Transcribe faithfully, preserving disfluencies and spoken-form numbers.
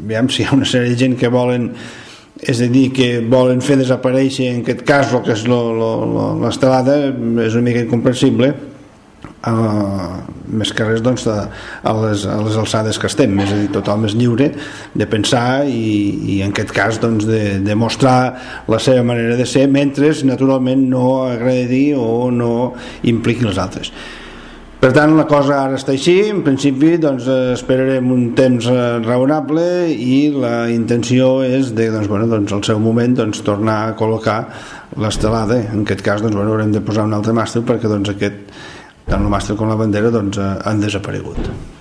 aviam, si hi ha una sèrie de gent que volen, és a dir, que volen fer desaparèixer en aquest cas el que és l'estelada, és una mica incomprensible, uh, més que res doncs, a, a, les, a les alçades que estem, és a dir, tothom és lliure de pensar i, i en aquest cas doncs, de, de mostrar la seva manera de ser, mentre naturalment no agredi o no impliqui els altres. Per tant, la cosa ara està així. En principi doncs, esperarem un temps raonable i la intenció és de, doncs, bueno, doncs, al seu moment doncs, tornar a col·locar l'estelada. En aquest cas doncs, bueno, haurem de posar un altre màstil perquè doncs, aquest, tant el màstil com la bandera doncs, han desaparegut.